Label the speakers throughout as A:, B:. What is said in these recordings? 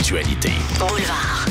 A: l'actualité.
B: Boulevard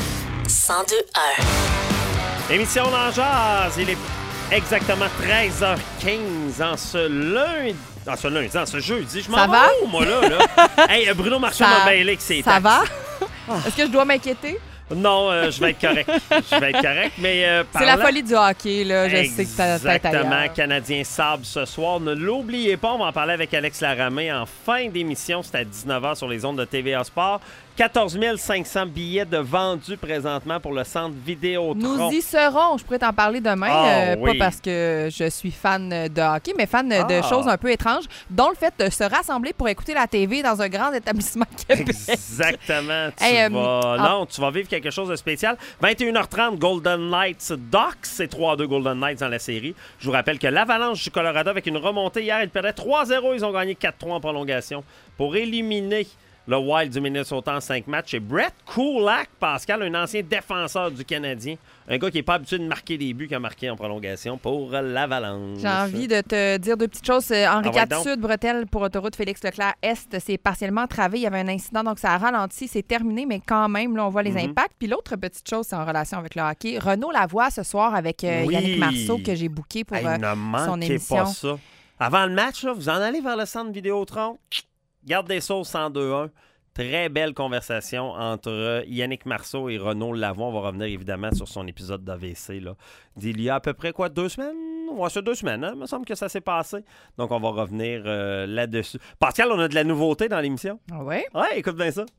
B: 102.1.
C: Émission dans Jazz, il est exactement 13h15 en ce lundi. En ce jeudi. Je m'en
D: Ça
C: vais
D: va?
C: où, moi, là? Hey, Bruno Marchand m'a mêlé que c'est
D: Ça va? Est-ce que je dois m'inquiéter?
C: Non, je vais être correct. Mais
D: C'est la folie du hockey, là. Je sais que t'as tête
C: exactement.
D: ailleurs.
C: Canadien Sable ce soir. Ne l'oubliez pas, on va en parler avec Alex Laramé en fin d'émission. C'est à 19h sur les ondes de TVA Sport. 14 500 billets de vendus présentement pour le centre Vidéotron.
D: Nous y serons. Je pourrais t'en parler demain.
C: Oui.
D: Pas parce que je suis fan de hockey, mais fan de choses un peu étranges, dont le fait de se rassembler pour écouter la TV dans un grand établissement québécois.
C: Exactement.
D: Hey,
C: Tu vas vivre quelque chose de spécial. 21h30, Golden Knights Ducks. C'est 3-2 Golden Knights dans la série. Je vous rappelle que l'Avalanche du Colorado, avec une remontée hier, ils perdaient 3-0. Ils ont gagné 4-3 en prolongation pour éliminer le Wild du Minnesota en 5 matchs. Et Brett Kulak, Pascal, un ancien défenseur du Canadien. Un gars qui n'est pas habitué de marquer des buts qu'il a marqué en prolongation pour l'Avalanche.
D: J'ai envie de te dire deux petites choses. Henri
C: ouais,
D: IV
C: donc.
D: Sud, bretelle pour autoroute Félix-Leclerc-Est, c'est partiellement travé. Il y avait un incident, donc ça a ralenti. C'est terminé, mais quand même, là, on voit les impacts. Puis l'autre petite chose, c'est en relation avec le hockey. Renaud Lavoie, ce soir, avec
C: Oui.
D: Yannick Marceau, que j'ai booké pour
C: Hey, ne
D: son
C: manquez
D: émission.
C: pas ça. Avant le match, là, vous en allez vers le centre Vidéotron. Garde des sauces 102.1. Très belle conversation entre Yannick Marceau et Renaud Lavoie. On va revenir évidemment sur son épisode d'AVC là, d'il y a à peu près 2 semaines? Ouais, c'est 2 semaines, hein? Il me semble que ça s'est passé. Donc, on va revenir là-dessus. Pascal, on a de la nouveauté dans l'émission.
D: Ah ouais?
C: Ouais, écoute bien ça.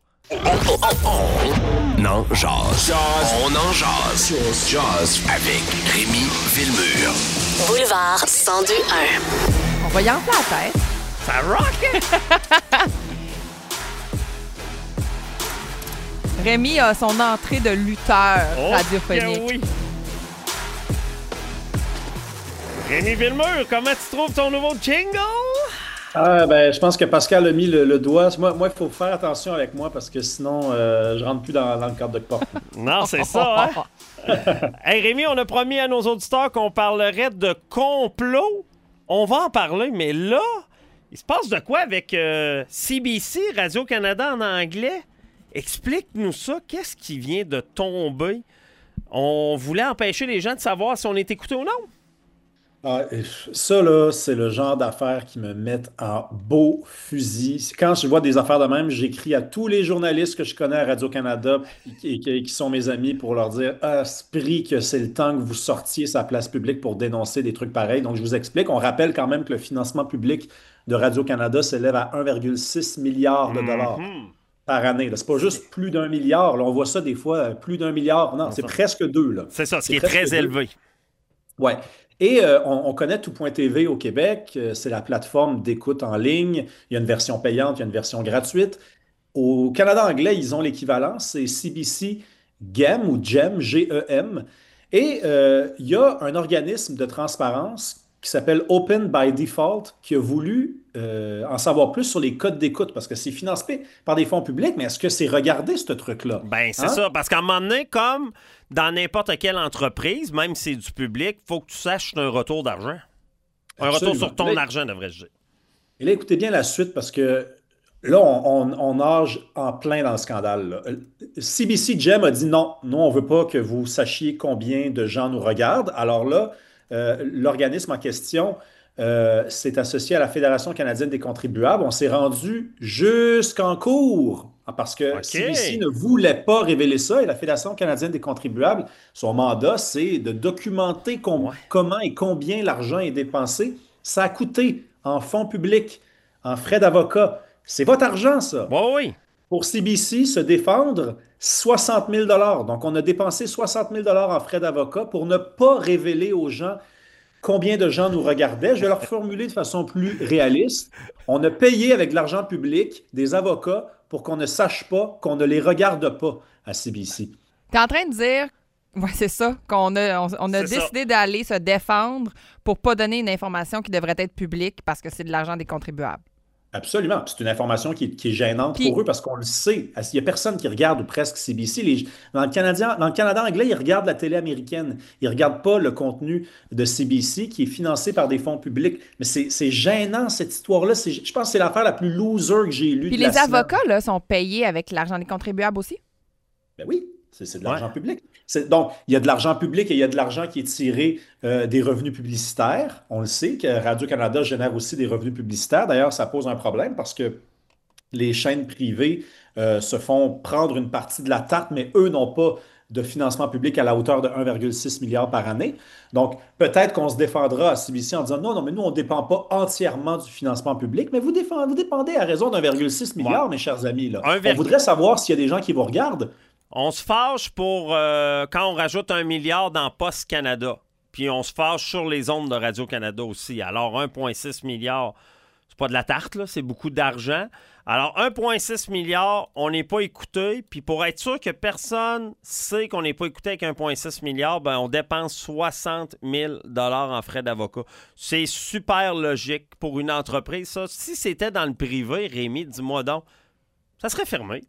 A: Non, jase. On en jase. Jase avec Rémi Villemur.
B: Boulevard 102.1.
D: On va y enfler la tête.
C: Ça rock!
D: Rémi a son entrée de lutteur radiophonique.
C: Oui. Rémi Villemur, comment tu trouves ton nouveau jingle?
E: Je pense que Pascal a mis le doigt. Moi, il faut faire attention avec moi parce que sinon, je rentre plus dans le cadre de porte.
C: Non, c'est ça, hein? Hey Rémi, on a promis à nos auditeurs qu'on parlerait de complot. On va en parler, mais là, il se passe de quoi avec CBC, Radio-Canada en anglais? Explique-nous ça. Qu'est-ce qui vient de tomber? On voulait empêcher les gens de savoir si on est écouté ou non?
E: Ça, là, c'est le genre d'affaires qui me mettent en beau fusil. Quand je vois des affaires de même, j'écris à tous les journalistes que je connais à Radio-Canada et qui sont mes amis pour leur dire Esprit que c'est le temps que vous sortiez sa place publique pour dénoncer des trucs pareils. Donc, je vous explique. On rappelle quand même que le financement public de Radio-Canada s'élève à 1,6 milliard de dollars par année. C'est pas juste plus d'1 milliard. Là, on voit ça des fois, plus d'1 milliard. Non, c'est presque 2. Là.
C: C'est ça, ce qui est
E: presque
C: très
E: 2.
C: élevé.
E: Ouais. Et on connaît Tout.tv au Québec. C'est la plateforme d'écoute en ligne. Il y a une version payante, il y a une version gratuite. Au Canada anglais, ils ont l'équivalent. C'est CBC GEM ou GEM, G-E-M. Et il y a un organisme de transparence qui s'appelle Open by Default qui a voulu en savoir plus sur les codes d'écoute parce que c'est financé par des fonds publics, mais est-ce que c'est regardé, ce truc-là?
C: Ben, c'est ça. Parce qu'à un moment donné, comme dans n'importe quelle entreprise, même si c'est du public, il faut que tu saches un retour d'argent. Un retour sur ton argent, devrais-je dire.
E: Et là, écoutez bien la suite parce que là, on nage en plein dans le scandale. Là. CBC GEM a dit non, nous, on ne veut pas que vous sachiez combien de gens nous regardent. Alors là, l'organisme en question s'est associé à la Fédération canadienne des contribuables. On s'est rendu jusqu'en cours parce que CBC ne voulait pas révéler ça et la Fédération canadienne des contribuables, son mandat, c'est de documenter comment et combien l'argent est dépensé. Ça a coûté en fonds publics, en frais d'avocat. C'est votre argent, ça.
C: Oui.
E: Pour CBC, se défendre, 60 000 $. Donc, on a dépensé 60 000 $ en frais d'avocat pour ne pas révéler aux gens combien de gens nous regardaient. Je vais leur formuler de façon plus réaliste. On a payé avec de l'argent public des avocats pour qu'on ne sache pas, qu'on ne les regarde pas à CBC.
D: T'es en train de dire, ouais, c'est ça, qu'on a décidé d'aller se défendre pour pas donner une information qui devrait être publique parce que c'est de l'argent des contribuables.
E: Absolument. Puis c'est une information qui est gênante pour eux parce qu'on le sait. Il n'y a personne qui regarde ou presque CBC. Dans le Canada anglais, ils regardent la télé américaine. Ils ne regardent pas le contenu de CBC qui est financé par des fonds publics. Mais c'est gênant, cette histoire-là. Je pense que c'est l'affaire la plus loser que j'ai lue.
D: Puis les avocats là, sont payés avec l'argent des contribuables aussi?
E: Ben oui, c'est de
C: Ouais.
E: l'argent public. Donc, il y a de l'argent public et il y a de l'argent qui est tiré des revenus publicitaires. On le sait que Radio-Canada génère aussi des revenus publicitaires. D'ailleurs, ça pose un problème parce que les chaînes privées se font prendre une partie de la tarte, mais eux n'ont pas de financement public à la hauteur de 1,6 milliard par année. Donc, peut-être qu'on se défendra à CBC en disant non, non, mais nous, on ne dépend pas entièrement du financement public, mais vous dépendez à raison d'1,6
C: Ouais.
E: milliard, mes chers amis. Là.
C: Un
E: On
C: virgule-
E: voudrait savoir s'il y a des gens qui vous regardent.
C: On se fâche pour quand on rajoute 1 milliard dans Post Canada. Puis on se fâche sur les ondes de Radio-Canada aussi. Alors 1,6 milliard, c'est pas de la tarte, là, c'est beaucoup d'argent. Alors 1,6 milliard, on n'est pas écouté. Puis pour être sûr que personne sait qu'on n'est pas écouté avec 1,6 milliard, ben on dépense 60 000 $ en frais d'avocat. C'est super logique pour une entreprise, ça. Si c'était dans le privé, Rémi, dis-moi donc, ça serait fermé.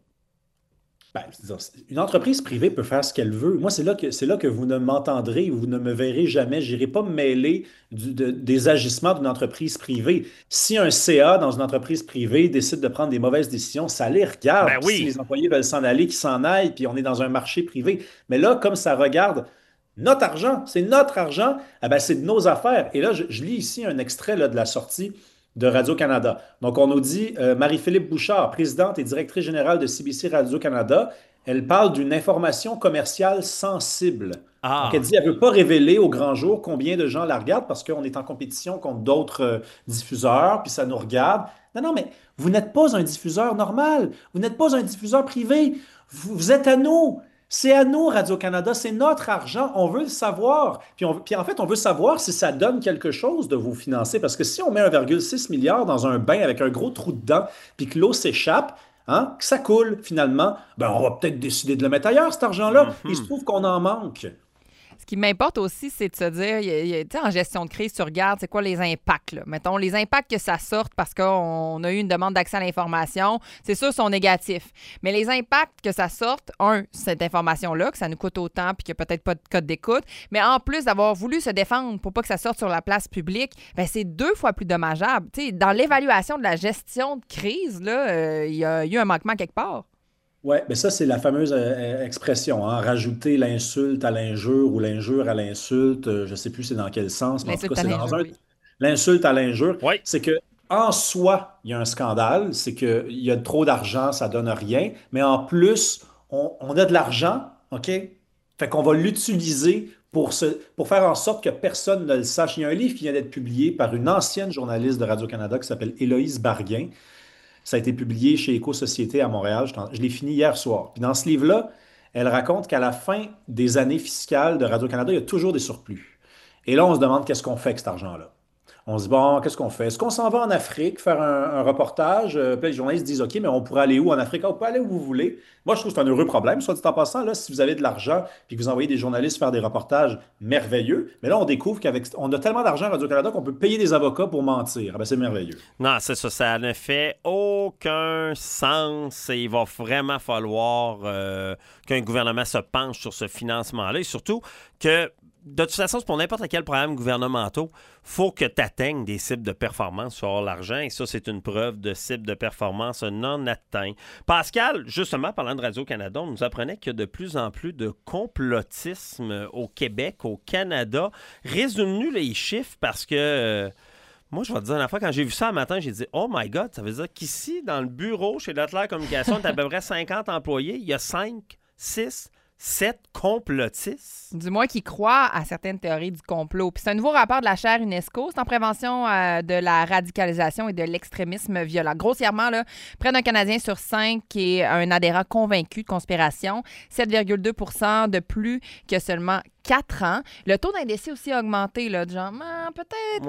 E: Ben, une entreprise privée peut faire ce qu'elle veut. Moi, c'est là que vous ne m'entendrez, vous ne me verrez jamais. Je n'irai pas me mêler des agissements d'une entreprise privée. Si un CA dans une entreprise privée décide de prendre des mauvaises décisions, ça les regarde.
C: Ben
E: Puis
C: oui.
E: si les employés veulent s'en aller, qu'ils s'en aillent, puis on est dans un marché privé. Mais là, comme ça regarde notre argent, c'est notre argent, eh ben, c'est de nos affaires. Et là, je lis ici un extrait là, de la sortie de Radio-Canada. Donc, on nous dit Marie-Philippe Bouchard, présidente et directrice générale de CBC Radio-Canada, elle parle d'une information commerciale sensible. Donc, elle
C: Ah,
E: dit qu'elle ne veut pas révéler au grand jour combien de gens la regardent parce qu'on est en compétition contre d'autres diffuseurs, puis ça nous regarde. Non, non, mais vous n'êtes pas un diffuseur normal. Vous n'êtes pas un diffuseur privé. Vous êtes à nous. C'est à nous, Radio-Canada, c'est notre argent, on veut le savoir. Puis en fait, on veut savoir si ça donne quelque chose de vous financer. Parce que si on met 1,6 milliard dans un bain avec un gros trou dedans, puis que l'eau s'échappe, hein, que ça coule finalement, ben on va peut-être décider de le mettre ailleurs, cet argent-là. Il se trouve qu'on en manque.
D: Ce qui m'importe aussi, c'est de se dire, tu sais, en gestion de crise, tu regardes, c'est quoi les impacts, là. Mettons, les impacts que ça sorte parce qu'on a eu une demande d'accès à l'information, c'est sûr, sont négatifs. Mais les impacts que ça sorte, cette information-là, que ça nous coûte autant puis qu'il n'y a peut-être pas de code d'écoute, mais en plus d'avoir voulu se défendre pour pas que ça sorte sur la place publique, ben c'est 2 fois plus dommageable. Tu sais, dans l'évaluation de la gestion de crise, là, il y a eu un manquement quelque part.
E: Ouais, mais ça, c'est la fameuse expression, hein, rajouter l'insulte à l'injure ou l'injure à l'insulte. Je ne sais plus c'est dans quel sens, mais en tout
D: L'insulte
E: cas,
D: à
E: c'est dans
D: l'injure,
E: un.
D: oui.
E: L'insulte à l'injure,
C: oui.
E: c'est que en soi, il y a un scandale, c'est qu'il y a trop d'argent, ça donne rien, mais en plus, on a de l'argent, OK? Fait qu'on va l'utiliser pour faire en sorte que personne ne le sache. Il y a un livre qui vient d'être publié par une ancienne journaliste de Radio-Canada qui s'appelle Héloïse Barguin. Ça a été publié chez Éco-Société à Montréal. Je l'ai fini hier soir. Puis dans ce livre-là, elle raconte qu'à la fin des années fiscales de Radio-Canada, il y a toujours des surplus. Et là, on se demande qu'est-ce qu'on fait avec cet argent-là. On se dit, bon, qu'est-ce qu'on fait? Est-ce qu'on s'en va en Afrique faire un reportage? Puis les journalistes disent, OK, mais on pourrait aller où en Afrique? Ah, on peut aller où vous voulez. Moi, je trouve que c'est un heureux problème. Soit dit en passant, là, si vous avez de l'argent puis que vous envoyez des journalistes faire des reportages merveilleux, mais là, on découvre qu'on a tellement d'argent à Radio-Canada qu'on peut payer des avocats pour mentir. Ah ben, c'est merveilleux.
C: Non, c'est ça. Ça ne fait aucun sens et il va vraiment falloir qu'un gouvernement se penche sur ce financement-là et surtout que de toute façon, c'est pour n'importe quel programme gouvernemental, faut que tu atteignes des cibles de performance sur l'argent. Et ça, c'est une preuve de cible de performance non atteint. Pascal, justement, parlant de Radio-Canada, on nous apprenait qu'il y a de plus en plus de complotisme au Québec, au Canada. Résume-nous les chiffres parce que... moi, je vais te dire, la fois, quand j'ai vu ça un matin, j'ai dit « Oh my God! » Ça veut dire qu'ici, dans le bureau, chez Leclerc Communication, tu as à peu près 50 employés. Il y a 5, 6, 7 complotistes.
D: Du moins qui croient à certaines théories du complot. Puis c'est un nouveau rapport de la chaire UNESCO. C'est en prévention de la radicalisation et de l'extrémisme violent. Grossièrement, là, près d'un Canadien sur 5 qui est un adhérent convaincu de conspiration. 7,2 % de plus que seulement 4 ans. Le taux d'indécis aussi a augmenté, là, de genre, peut-être que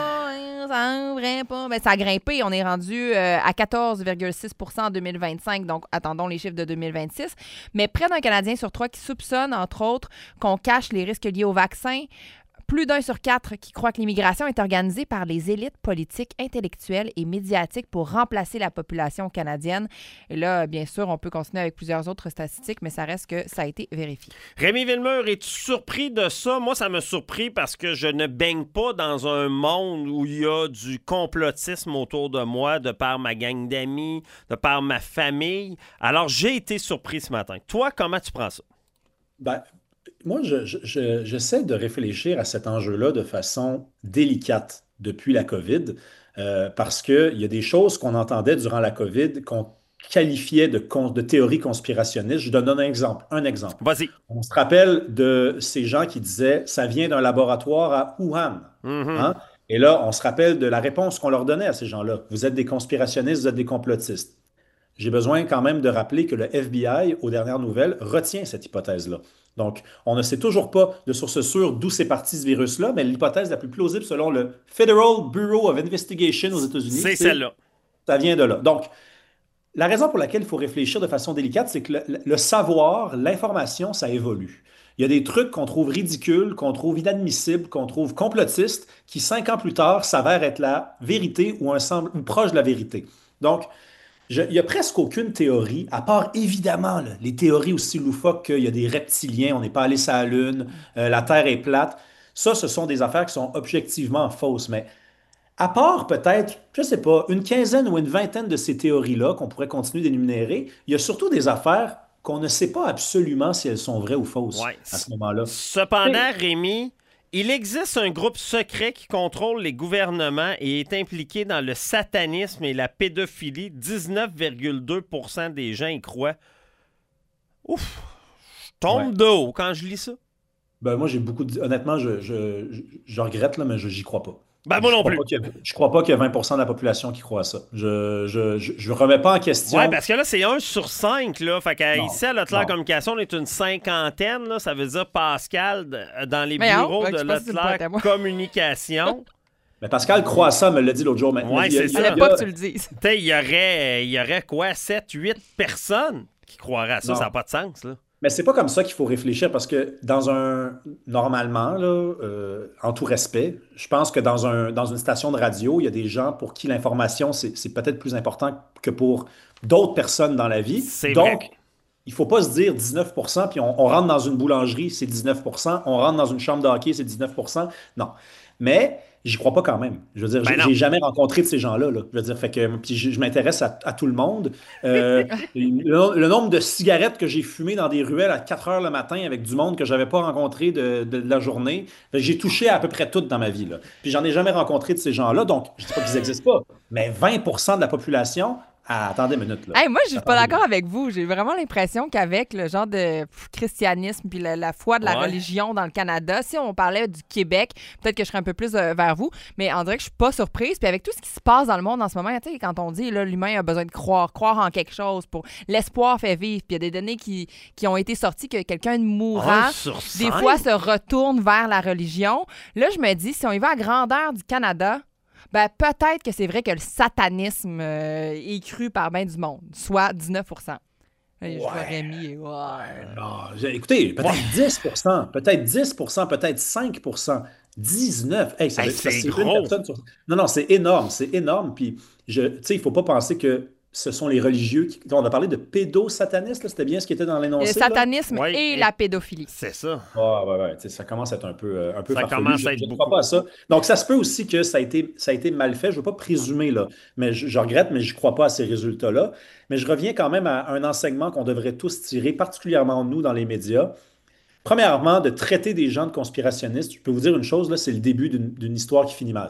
D: ça devrait pas. Ben, ça a grimpé. On est rendu à 14,6 % en 2025. Donc, attendons les chiffres de 2026. Mais près d'un Canadien sur 3 qui soupçonne, entre autres, qu'on cache les risques liés au vaccin. plus d'1 sur 4 qui croit que l'immigration est organisée par les élites politiques, intellectuelles et médiatiques pour remplacer la population canadienne. Et là, bien sûr, on peut continuer avec plusieurs autres statistiques, mais ça reste que ça a été vérifié.
C: Rémi Villemur, es-tu surpris de ça? Moi, ça m'a surpris parce que je ne baigne pas dans un monde où il y a du complotisme autour de moi, de par ma gang d'amis, de par ma famille. Alors, j'ai été surpris ce matin. Toi, comment tu prends ça?
E: Ben, moi, j'essaie de réfléchir à cet enjeu-là de façon délicate depuis la COVID, parce qu'il y a des choses qu'on entendait durant la COVID qu'on qualifiait de théories conspirationnistes. Je donne un exemple.
C: Vas-y.
E: On se rappelle de ces gens qui disaient « ça vient d'un laboratoire à Wuhan ». Hein? Et là, on se rappelle de la réponse qu'on leur donnait à ces gens-là. Vous êtes des conspirationnistes, vous êtes des complotistes. J'ai besoin quand même de rappeler que le FBI, aux dernières nouvelles, retient cette hypothèse-là. Donc, on ne sait toujours pas de source sûre d'où c'est parti ce virus-là, mais l'hypothèse la plus plausible selon le Federal Bureau of Investigation aux États-Unis,
C: C'est celle-là.
E: Ça vient de là. Donc, la raison pour laquelle il faut réfléchir de façon délicate, c'est que le savoir, l'information, ça évolue. Il y a des trucs qu'on trouve ridicules, qu'on trouve inadmissibles, qu'on trouve complotistes, qui 5 ans plus tard s'avèrent être la vérité ou proche de la vérité. Donc, il n'y a presque aucune théorie, à part évidemment là, les théories aussi loufoques qu'il y a des reptiliens, on n'est pas allé sur la Lune, la Terre est plate. Ça, ce sont des affaires qui sont objectivement fausses. Mais à part peut-être, je ne sais pas, une quinzaine ou une vingtaine de ces théories-là qu'on pourrait continuer d'énumérer, il y a surtout des affaires qu'on ne sait pas absolument si elles sont vraies ou fausses à ce moment-là.
C: Cependant, Rémi, il existe un groupe secret qui contrôle les gouvernements et est impliqué dans le satanisme et la pédophilie. 19,2% des gens y croient. Ouf! Je tombe de haut quand je lis ça.
E: Ben moi, j'ai beaucoup de... Honnêtement, je regrette, là, mais j'y crois pas.
C: Ben moi non plus.
E: Je crois pas qu'il y a 20% de la population qui croit à ça. Je remets pas en question.
C: Oui, parce que là, c'est 1 sur 5. Là. Fait qu'ici, à Leclerc
E: non.
C: Communication, on est une cinquantaine. Là. Ça veut dire Pascal dans les bureaux de Leclerc Communication.
E: Mais Pascal croit à ça, me l'a dit l'autre jour.
C: Oui, c'est ça.
D: À l'époque, tu le dises.
C: Il y aurait quoi? 7, 8 personnes qui croiraient à ça. Ça n'a pas de sens, là.
E: Mais c'est pas comme ça qu'il faut réfléchir parce que normalement, là, en tout respect, je pense que dans une station de radio, il y a des gens pour qui l'information, c'est peut-être plus important que pour d'autres personnes dans la vie. Donc, il faut pas se dire 19%, puis on rentre dans une boulangerie, c'est 19%, on rentre dans une chambre de hockey, c'est 19%. Non. Mais j'y crois pas quand même. Je veux dire, j'ai jamais rencontré de ces gens-là. Là. Je veux dire, fait que puis je m'intéresse à tout le monde. Le nombre de cigarettes que j'ai fumées dans des ruelles à 4 heures le matin avec du monde que j'avais pas rencontré de la journée, j'ai touché à peu près tout dans ma vie. Là. Puis j'en ai jamais rencontré de ces gens-là, donc je dis pas qu'ils n'existent pas. Mais 20% de la population... Ah, attendez une minute. Là.
D: Hey, moi, je suis pas d'accord avec vous. J'ai vraiment l'impression qu'avec le genre de christianisme puis la foi de la religion dans le Canada, si on parlait du Québec, peut-être que je serais un peu plus vers vous, mais on dirait que je suis pas surprise. Puis avec tout ce qui se passe dans le monde en ce moment, tu sais, quand on dit là, l'humain a besoin de croire en quelque chose, pour l'espoir fait vivre. Puis il y a des données qui ont été sorties que quelqu'un de mourant, des fois, se retourne vers la religion. Là, je me dis, si on y va à grandeur du Canada, ben, peut-être que c'est vrai que le satanisme est cru par bien du monde, soit 19%. Je vois Rémi.
E: Non, écoutez, peut-être 10%, peut-être 10%, peut-être 5%, 19%. Hey,
C: c'est gros.
E: Non, c'est énorme. Puis, tu sais, il ne faut pas penser que ce sont les religieux qui... On a parlé de pédosatanisme, là, c'était bien ce qui était dans l'énoncé.
D: Le satanisme et la pédophilie.
C: C'est ça.
E: Ouais. Ça commence à être un peu
C: ça
E: farfelu.
C: Commence à être
E: je ne crois pas à ça. Donc, ça se peut aussi que ça a été mal fait. Je ne veux pas présumer, là. Mais je regrette, mais je ne crois pas à ces résultats-là. Mais je reviens quand même à un enseignement qu'on devrait tous tirer, particulièrement nous dans les médias. Premièrement, de traiter des gens de conspirationnistes, je peux vous dire une chose, là, c'est le début d'une histoire qui finit mal,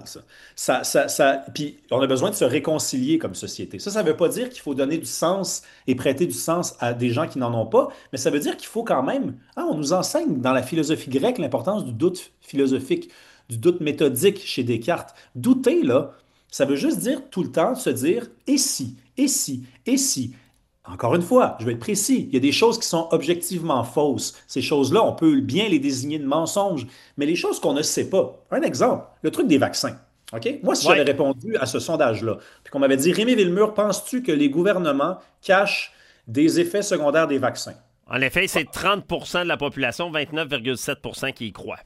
E: ça. Puis on a besoin de se réconcilier comme société. Ça ne veut pas dire qu'il faut donner du sens et prêter du sens à des gens qui n'en ont pas, mais ça veut dire qu'il faut quand même... on nous enseigne dans la philosophie grecque l'importance du doute philosophique, du doute méthodique chez Descartes. Douter, là, ça veut juste dire tout le temps se dire « et si, et si, et si ». Encore une fois, je vais être précis, il y a des choses qui sont objectivement fausses. Ces choses-là, on peut bien les désigner de mensonges, mais les choses qu'on ne sait pas. Un exemple, le truc des vaccins. OK? Moi, si j'avais répondu à ce sondage-là, puis qu'on m'avait dit « Rémi Villemur, penses-tu que les gouvernements cachent des effets secondaires des vaccins? »
C: En effet, c'est 30% de la population, 29,7% qui y croient.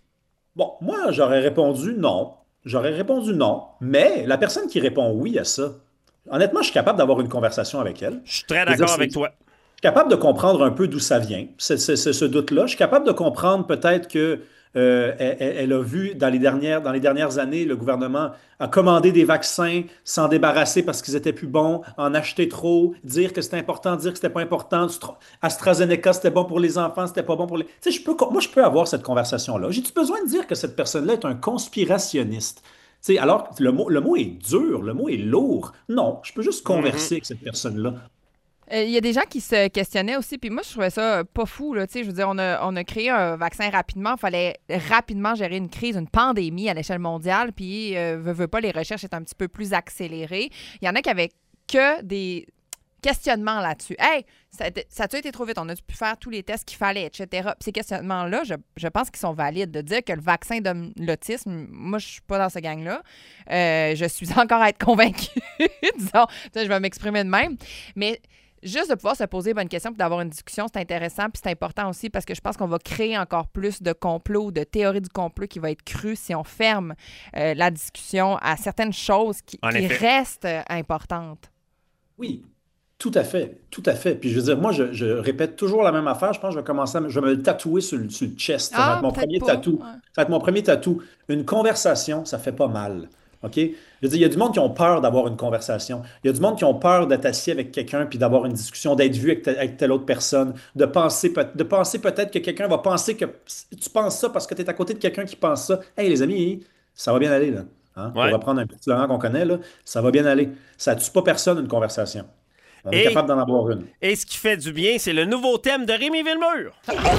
E: Bon, moi, j'aurais répondu non. J'aurais répondu non. Mais la personne qui répond oui à ça, honnêtement, je suis capable d'avoir une conversation avec elle.
C: Je suis très
E: Je veux dire,
C: d'accord avec toi.
E: je suis capable de comprendre un peu d'où ça vient, ce doute-là. Je suis capable de comprendre peut-être que elle a vu dans les dernières années, le gouvernement a commandé des vaccins, s'en débarrasser parce qu'ils étaient plus bons, en acheter trop, dire que c'était important, dire que c'était pas important. AstraZeneca, c'était bon pour les enfants, c'était pas bon pour les. Tu sais, moi, je peux avoir cette conversation-là. J'ai-tu besoin de dire que cette personne-là est un conspirationniste? Tu sais, alors, le mot est dur, le mot est lourd. Non, je peux juste
C: Mhm.
E: converser avec cette personne-là.
D: Il y a des gens qui se questionnaient aussi, puis moi, je trouvais ça pas fou. Là, tu sais, je veux dire, on a créé un vaccin rapidement. Il fallait rapidement gérer une crise, une pandémie à l'échelle mondiale, puis, veut pas, les recherches étaient un petit peu plus accélérées. Il y en a qui avaient que des questionnements là-dessus. Hey, ça a-tu été trop vite? On a pu faire tous les tests qu'il fallait, etc. Puis ces questionnements-là, je pense qu'ils sont valides. De dire que le vaccin donne l'autisme, moi, je suis pas dans ce gang-là. Je suis encore à être convaincue. Disons, je vais m'exprimer de même. Mais juste de pouvoir se poser les bonnes questions puis d'avoir une discussion, c'est intéressant puis c'est important aussi parce que je pense qu'on va créer encore plus de complots, de théories du complot qui va être crues si on ferme la discussion à certaines choses qui,
C: En
D: qui
C: effet.
D: restent importantes.
E: Oui, tout à fait, tout à fait. Puis je veux dire, moi, je répète toujours la même affaire. Je pense que je vais commencer je vais me le tatouer sur le chest. Ça va être
D: Ah,
E: mon
D: peut-être
E: premier
D: pas.
E: tatou.
D: Ouais.
E: Ça va être mon premier tatou. Une conversation, ça fait pas mal. OK? Je veux dire, il y a du monde qui ont peur d'avoir une conversation. Il y a du monde qui ont peur d'être assis avec quelqu'un puis d'avoir une discussion, d'être vu avec telle autre personne, de penser peut-être que quelqu'un va penser que tu penses ça parce que tu es à côté de quelqu'un qui pense ça. Hey, les amis, ça va bien aller, là. Hein? Pour
C: Ouais.
E: reprendre un petit slogan qu'on connaît, là, ça va bien aller. Ça tue pas personne, une conversation. On est
C: Et,
E: capable d'en avoir une.
C: et ce qui fait du bien, c'est le nouveau thème de Rémi Villemur.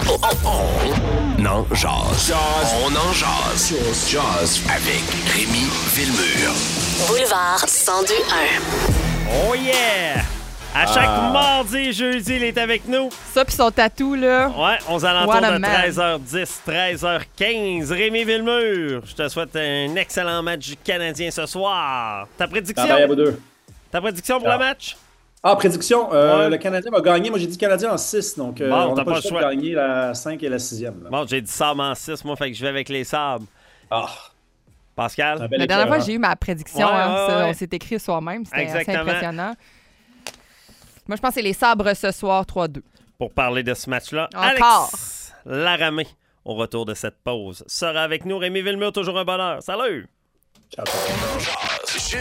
A: Non, jase. On en jase. Jase avec Rémi Villemur.
B: Boulevard 102.1.
C: Oh yeah! À chaque mardi et jeudi, il est avec nous.
D: Ça puis son tatou, là.
C: Ouais, aux alentours
D: What a
C: de
D: man.
C: 13h10, 13h15. Rémi Villemur, je te souhaite un excellent match du Canadien ce soir. Ta prédiction?
E: Bye bye à vous deux.
C: Ta prédiction pour
E: Ciao.
C: le match?
E: Ah, prédiction.
C: Ouais.
E: Le Canadien va gagner. Moi, j'ai dit Canadien en 6. Donc,
C: Bon,
E: on
C: t'as
E: n'a pas
C: pas
E: le
C: le
E: choix
C: choix.
E: de gagner la 5 et la 6e.
C: Bon, j'ai dit Sabre en 6, moi, fait que je vais avec les Sabres.
E: Ah, c'est
C: Pascal?
E: un bel
D: La dernière fois,
E: éclaireur.
D: j'ai eu ma prédiction.
C: Ouais,
D: hein,
C: ouais,
D: ça,
C: ouais.
D: on s'est écrit soi-même. C'était assez
C: Exactement.
D: impressionnant. Moi, je pense que c'est les sabres ce soir, 3-2.
C: Pour parler de ce match-là,
D: Encore.
C: Alex Laramé, au retour de cette pause, sera avec nous. Rémi Villemur, toujours un bonheur. Salut!
E: Ciao, ciao.